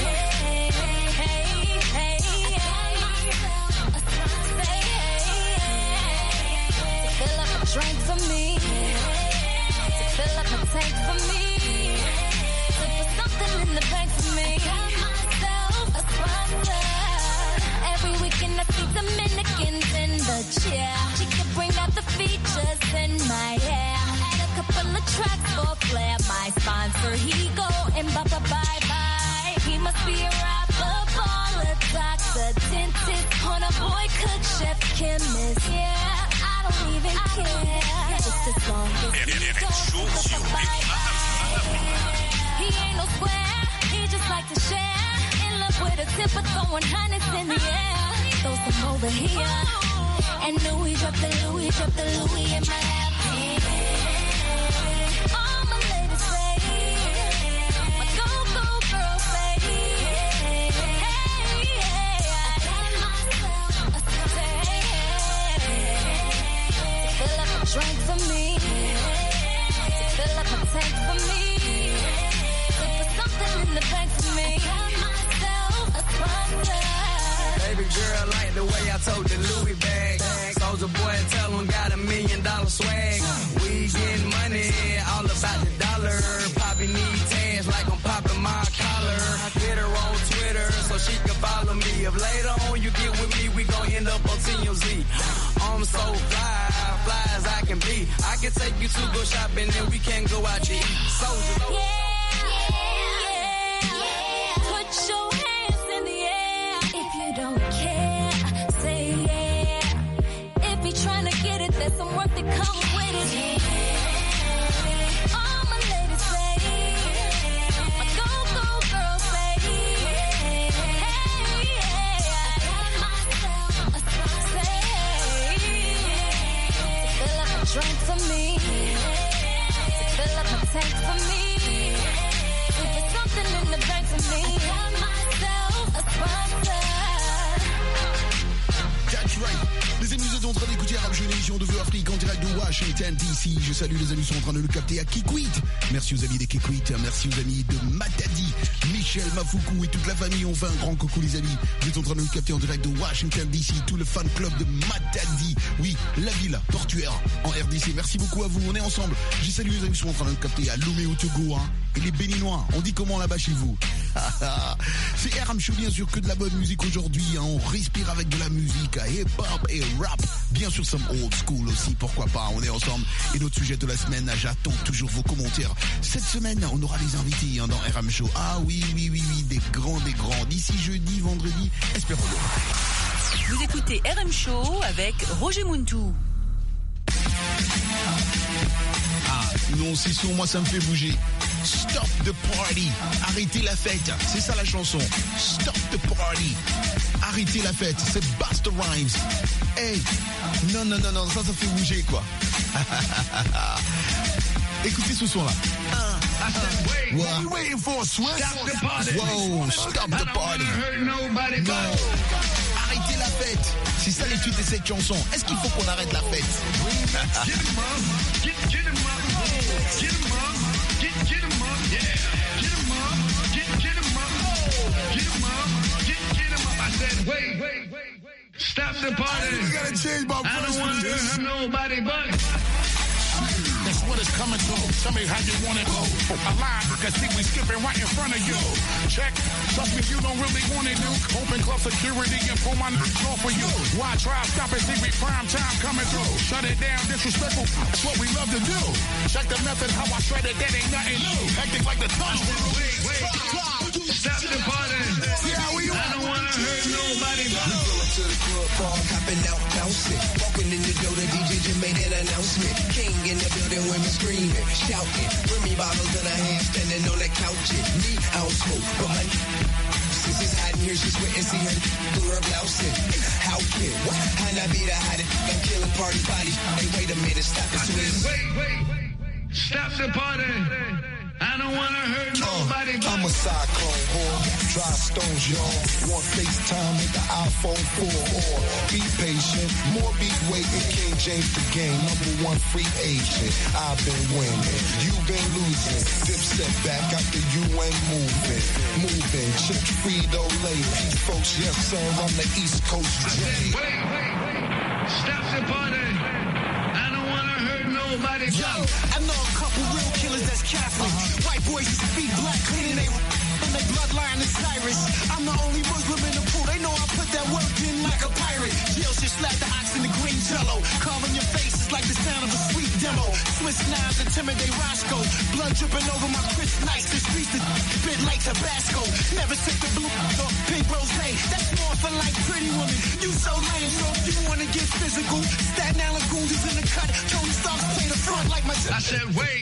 fill up a drink for me, to fill up a tank for me, to put something in the bank for me. Got myself a sponsor. Every weekend I see Dominicans in the chair. She could bring out the features in my hair. Add a couple of tracks for flair. My sponsor, he go and bye-bye. He must be a rapper, baller, doctor, dentist, on a boy, cook, chef, chemist. Yeah, I don't even care. Just as long as he goes bye-bye. He ain't no square, he just like to share. In love with a tip of throwing hundreds in the air. Throw some over here. And Louis drop the Louis in my lap. All my ladies say, my go girls say, hey, I got myself a the way I told the Louis bag. Soulja Boy, tell him got $1 million swag. We getting money, all about the dollar. Poppy need tags like I'm popping my collar. Hit her on Twitter so she can follow me. If later on you get with me, we gon' end up on TMZ. I'm so fly as I can be. I can take you to go shopping and we can go out to eat. Soulja. Put your hands in the air. If you don't care, say yeah. If you're trying to get it, there's some work that comes with it. All my ladies say, my go girls say, hey, I got myself a say, fill up a drink for me, fill up a tank for me. Something in the bank for me. I got myself a sponsor. That's right. Les amis, vous êtes en train d'écouter Arab Show, une émission de Vœux Afrique en direct de Washington DC. Je salue les amis qui sont en train de nous capter à Kikwit. Merci aux amis des Kikwit, merci aux amis de Matadi, Michel, Mafoukou et toute la famille. On fait un grand coucou les amis. Vous êtes en train de nous capter en direct de Washington DC, tout le fan club de Matadi. Oui, la ville portuaire en RDC. Merci beaucoup à vous, on est ensemble. Je salue les amis qui sont en train de nous capter à Lomé au Togo, hein. Et les Béninois, on dit comment là-bas chez vous? C'est Aram Show, bien sûr, que de la bonne musique aujourd'hui, hein. On respire avec de la musique, hip-hop et rap. Bien sûr, some old school aussi, pourquoi pas, on est ensemble. Et notre sujet de la semaine, j'attends toujours vos commentaires. Cette semaine, on aura des invités, hein, dans Aram Show. Ah oui, des grands. D'ici jeudi, vendredi, espérons-le. Vous écoutez RM Show avec Roger Muntou. Ah, non, c'est son, moi ça me fait bouger. Stop the party. Arrêtez la fête. C'est ça la chanson. Stop the party. Arrêtez la fête. C'est Busta Rhymes. Hey. Non, ça fait bouger quoi. Écoutez ce son là. What are you waiting for, Swiss? Stop the party. Whoa, stop the party. No. Arrêtez la fête. C'est ça l'étude de cette chanson. Est-ce qu'il faut qu'on arrête la fête? Get him up. Get him up. Get him up. Get him up. Yeah. Get him up. Get him up. Get him up. Get him up. I said, wait. Stop the party. You gotta change my I don't want to hurt nobody but. That's what it's coming to. Tell me how you want it. Alive, cause see we skipping right in front of you. Check. Trust me, you don't really want it, Duke. Open club security and pull my off for you. Why try stop it? See we prime time coming through. Shut it down, disrespectful. That's what we love to do. Check the method, how I shred it. That ain't nothing new. Hectic like the tunnel. Wait. Stop the party. See how we I don't want to hurt nobody but. To the club, ball hopping out, bouncing. Walking in the door, the DJ just made an announcement. King in the building, women screaming, shouting. Bring me bottles in her hand, standing on the couch. Me out smoke, but my since it's hot in here, she's waiting, see her through her blouse. How can what? How not be the hottest? I'm killing party bodies. Hey, wait a minute, stop the swing. Wait. Stop the party. I don't want to hurt nobody but. I'm a cyclone whore, dry stones, y'all. Want FaceTime with the iPhone 4 or be patient, more be waiting. King James the game, #1 free agent. I've been winning, you've been losing. Dipset back out the UN moving. Chips Frito Lay, peace folks, yes sir, I'm the East Coast J. Wait. Stop the party. I don't want to hurt nobody but. Yo, I know a couple real killers that's Catholic. White boys who speak black, cleaning they and their bloodline is Cyrus. I'm the only Muslim in the pool. They know I put that work in like a pirate. Jill should slap the ox in the green jello. Carving your face is like the sound of a sweet demo. Swiss knives intimidate Roscoe. Blood dripping over my Chris Nice. The streets is bit like Tabasco. Never took the blue or pink rosé. That's more for like pretty woman. You so lame, so if you wanna get physical, Staten Island goons is in the cut. Tony Starks play the front like my. I said, wait.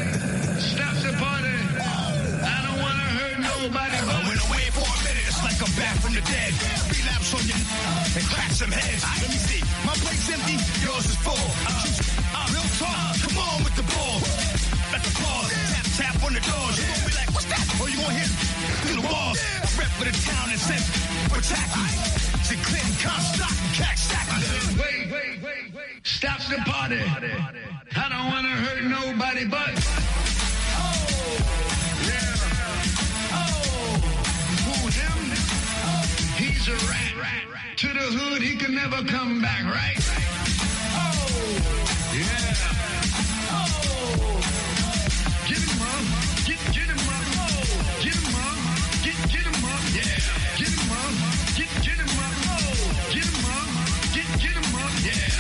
Stop the party. I don't want to hurt nobody but. I went away for a minute, it's like I'm back from the dead. Relapse on you and crack some heads. Let me see, my plate's empty, yours is full. Real talk, come on with the ball. Let the pause, tap on the doors. You gon' be like, what's that? Or you gon' hit through the walls. I rep for the town and sent for tacky. See Clinton, Comstock, and Cacksacky. Wait. Stop the party. I don't want to hurt nobody but. Who him? He's a rat. to the hood, he can never come back, right? Oh, yeah. Oh, get him up, get him up, oh, get him up, get him up, yeah. Get him up, get him up, oh, get him up, get him up, yeah.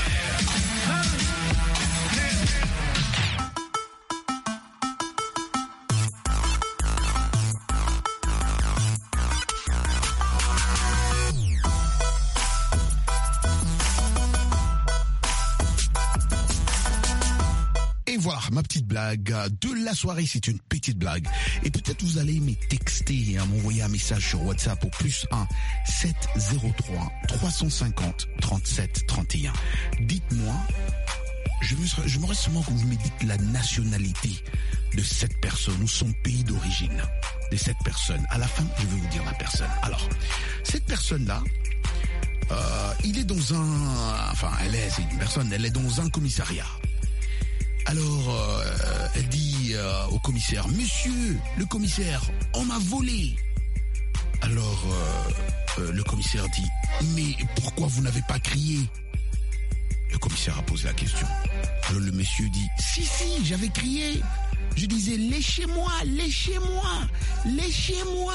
Voilà, ma petite blague de la soirée, c'est une petite blague. Et peut-être vous allez me texter, m'envoyer un message sur WhatsApp au +1 703 350 37 31. Dites-moi, je me reste seulement que vous me dites la nationalité de cette personne ou son pays d'origine de cette personne. À la fin, je vais vous dire la personne. Alors, cette personne-là, il est dans c'est une personne, elle est dans un commissariat. Alors, elle dit au commissaire, monsieur, le commissaire, on m'a volé. Alors, le commissaire dit, mais pourquoi vous n'avez pas crié? Le commissaire a posé la question. Alors le monsieur dit, si, j'avais crié. Je disais, léchez-moi, léchez-moi, léchez-moi.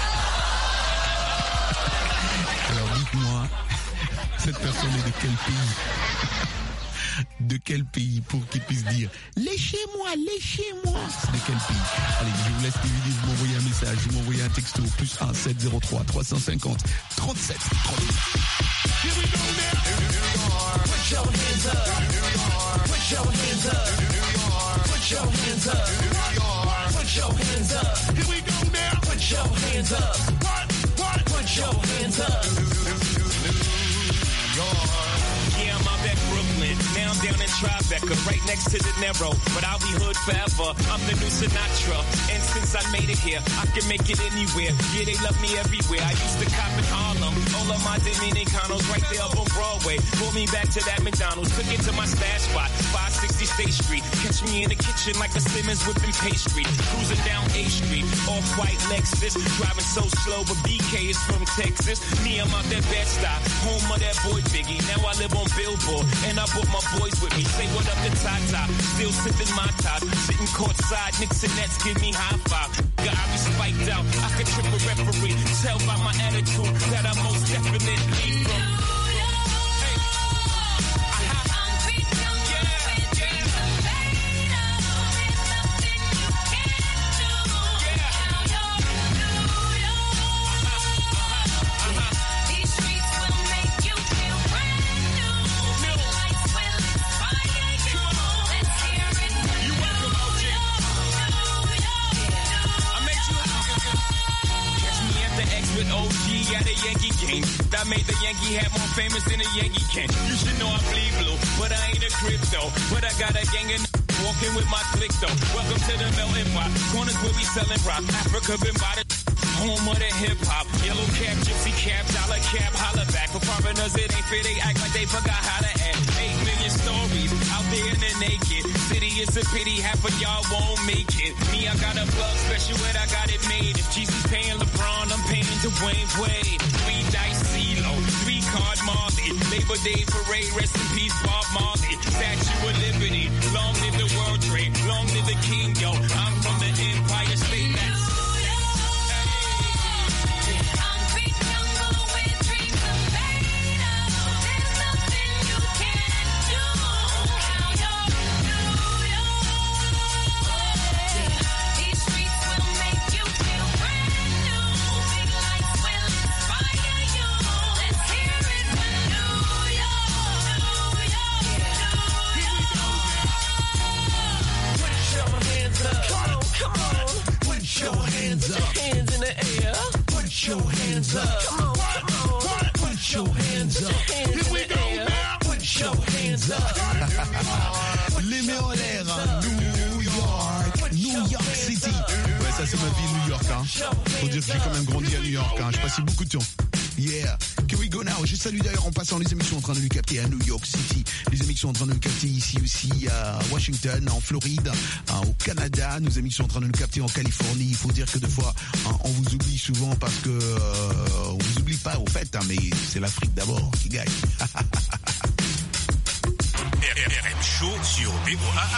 Alors dites-moi, cette personne est de quel pays? De quel pays pour qu'il puisse dire léchez-moi, léchez-moi? C'est de quel pays? Allez, je vous laisse diviser, vous m'envoyez un message, vous m'envoyez un texto +1 703 350 37 38. Here we go now. Put your hands up. Put your hands up. Put your hands up. Put your hands up. Here we go now. Put your hands up. What? Put your hands up. Yeah, I'm out at Brooklyn. Now I'm down in Tribeca, right next to the Narrow. But I'll be hood forever. I'm the new Sinatra. And since I made it here, I can make it anywhere. Yeah, they love me everywhere. I used to cop in Harlem. All of my Dominicanos right there up on Broadway. Pulled me back to that McDonald's. Took it to my stash spot, 560 State Street. Catch me in the kitchen like a Simmons whipping pastry. Cruising down A Street, off-white Lexus. Driving so slow, but BK is from Texas. Me, I'm out that Bed-Stuy, home of that boy Biggie. Now I live on Billboard, and I brought my boys with me. Say what up to Tata, still sipping my top. Sitting courtside, Knicks and Nets give me high five. God, I be spiked out, I could trip a referee. Tell by my attitude that I most definitely from. I made the Yankee hat more famous than a Yankee can. You should know I bleed blue, but I ain't a crypto. But I got a gang of walking with my click though. Welcome to the melting pot. Corners where we selling rock. Africa been by the home of the hip hop. Yellow cap, gypsy cap, dollar cap, holla back. For foreigners it ain't fair, they act like they forgot how to act. 8 million stories out there in the naked city. It's a pity half of y'all won't make it. Me, I got a plug special and I got it made. If Jesus paying LeBron, I'm paying Dwayne Wade. 3 dice CeeLo, 3 card Marley. Labor Day parade, rest in peace Bob Marley. Statue of Liberty, long live the World Trade, long live the King, yo. I'm from the Empire State. That's your hands up. Come on. Put your hands up. Here we go now. Put your hands up. Les mains en l'air, New York City. Ouais, ça c'est ma vie, New York. Faut dire que j'ai quand même grandi à New York. J'ai passé beaucoup de temps. Yeah, can we go now? Je salue d'ailleurs en passant les amis qui sont en train de nous capter à New York City, les amis qui sont en train de nous capter ici aussi à Washington, en Floride, au Canada, nos amis qui sont en train de nous capter en Californie. Il faut dire que des fois, on vous oublie souvent parce que on vous oublie pas au fait, mais c'est l'Afrique d'abord qui gagne. RM Show sur VOA.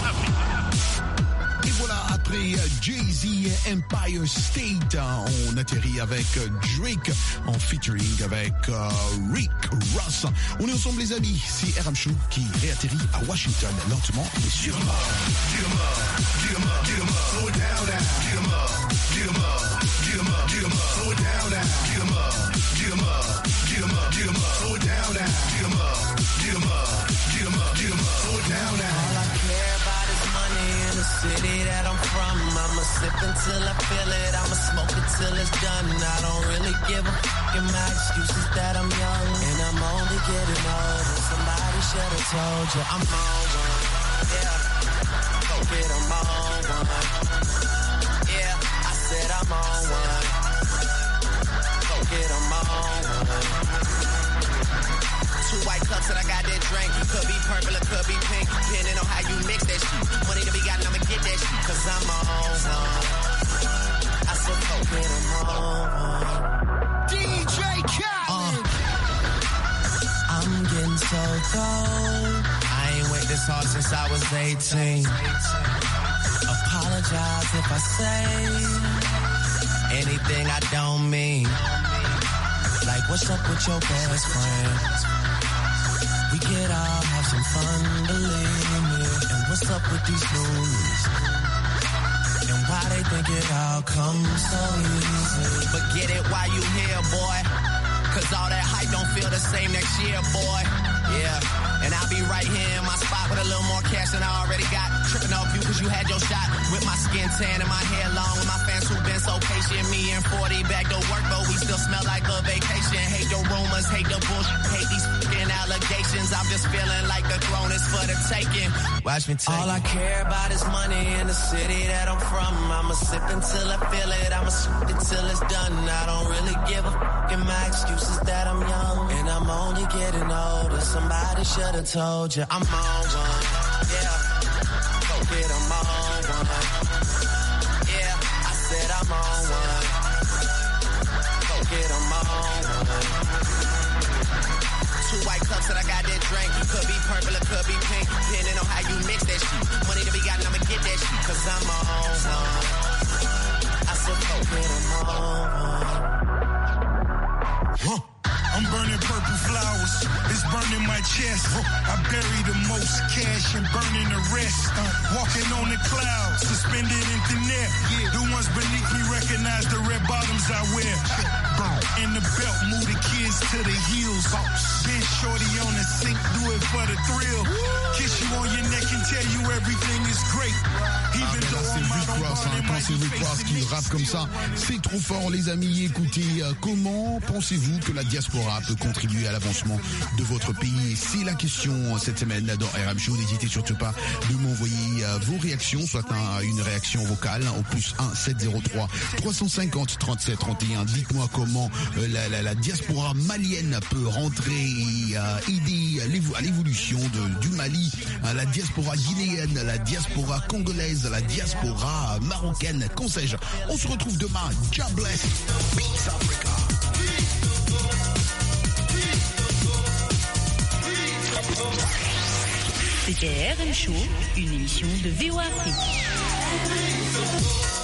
Et voilà, après Jay-Z Empire State, on atterrit avec Drake en featuring avec Rick Ross. On est ensemble les amis, c'est RM Show qui réatterrit à Washington lentement mais sûrement. City that I'm from, I'ma sip until I feel it, I'ma smoke it till it's done. I don't really give a fuck, and my excuses that I'm young, and I'm only getting older. Somebody should've told you I'm on one, yeah. Go get 'em on one, yeah. I said I'm on one, go get 'em on one. 2 white cups and I got that drink. Could be purple or could be pink, depending on how you mix that shit. Money to be gotten, I'ma get that shit, cause I'm on one. I said, go get 'em on one. DJ Khaled. I'm getting so cold. I ain't went this hard since I was 18. Apologize if I say anything I don't mean. Like, what's up with your best friend? We could all have some fun, believe me. And what's up with these rules? And why they think it all comes so easy? But get it while you here, boy. Cause all that hype don't feel the same next year, boy. Yeah, and I'll be right here in my spot with a little more cash than I already got. Tripping off you cause you had your shot. With my skin tan and my hair long. With my fans who been so patient. Me and 40 back to work, but we still smell like a vacation. Hate the rumors, hate the bullshit, hate these f***ing allegations. I'm just feeling like the throne is for the taking. Watch me take all I care about is money in the city that I'm from. I'ma sip until I feel it, I'ma sip it till it's done. I don't really give a f***, and my excuse is that I'm young, and I'm only getting older. Somebody should've told you I'm on one, yeah. Go get 'em on one, yeah. I said I'm on one. Go get 'em on one. 2 white cups and I got that drink. Could be purple or could be pink, depending on how you mix that shit. Money to be gotten, I'ma get that shit, cause I'm on one. I said go get 'em on one. I'm burning purple flowers, it's burning my chest. I bury the most cash and burning the rest. Walking on the clouds, suspended in thin air. The ones beneath me recognize the red bottoms I wear. In the belt, move the kids to the heels. Been shorty on the sink, do it for the thrill. Kiss you on your neck and tell you everything is great. Even though c'est Rick Ross, quand c'est Rick Ross qui rappe comme ça, c'est trop fort les amis. Écoutez, comment pensez-vous que la diaspora peut contribuer à l'avancement de votre pays? C'est la question cette semaine dans RM Show. N'hésitez surtout pas de m'envoyer vos réactions, soit une réaction vocale au +1 703 350 37 31. Dites-moi comment la diaspora malienne peut rentrer et aider à l'évolution du Mali, la diaspora guinéenne, la diaspora congolaise, la diaspora marocaine, qu'en sais-je. On se retrouve demain. God bless. Peace Africa. C'était RM Show, une émission de VOA Afrique.